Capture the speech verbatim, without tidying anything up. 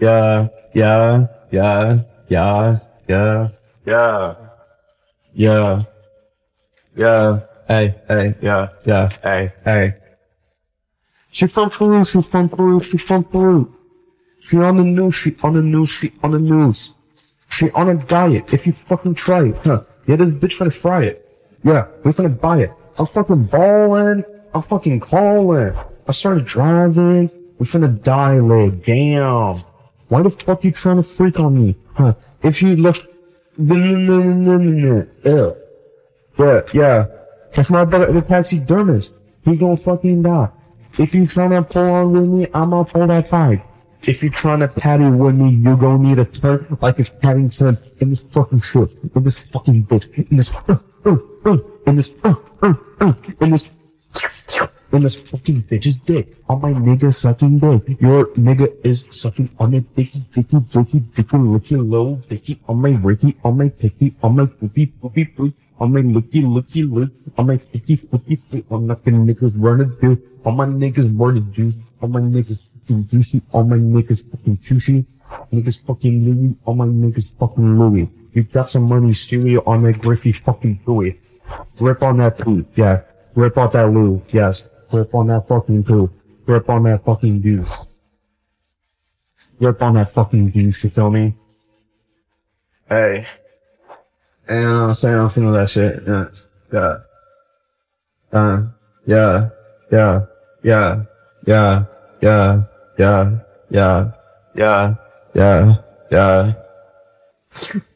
yeah, yeah, yeah, yeah, yeah, yeah, yeah, yeah, hey, hey, yeah, yeah, hey, hey. She from Peru, she from Peru, she from Peru. She on the news, she on the news, she on the news. She on a diet, if you fucking try it, huh? Yeah, this bitch finna fry it. Yeah, we finna buy it. I'm fucking balling, I'm fucking calling. I started driving, we finna dilate, damn. Why the fuck you trying to freak on me, huh? If you look, yeah, yeah, yeah. That's my brother, the taxidermist. He gon' fucking die. If you tryna pull on with me, I'ma pull that fight. If you tryna patty with me, you gon' need a turn like it's Paddington in this fucking shit, in this fucking bitch, in this, uh, uh, uh, in this, uh, uh, uh, in this, in this fucking bitch's dick. On my nigga sucking dick. Your nigga is sucking on my dicky, dicky, dicky, dicky, licky, low, dicky, on my Ricky, on my picky, on my poopy, poopy, poop. On my looky, looky, look. On my flicky, flicky, flick. On nothing niggas running do. On my niggas running juice. On my niggas fucking juicy. On my niggas fucking sushi. Niggas fucking Louis. On my niggas fucking Louis. You got some money, Stewie, on that Griffey fucking Louis. Grip on that poo. Yeah. Grip on that Lou. Yes. Grip on that fucking poo. Grip on that fucking deuce. Grip on that fucking deuce, you feel me? Hey. And you know what I'm saying? I'm feeling that shit. Yeah. Yeah. Uh, yeah. Yeah. Yeah. Yeah. Yeah. Yeah. Yeah. Yeah. Yeah. Yeah.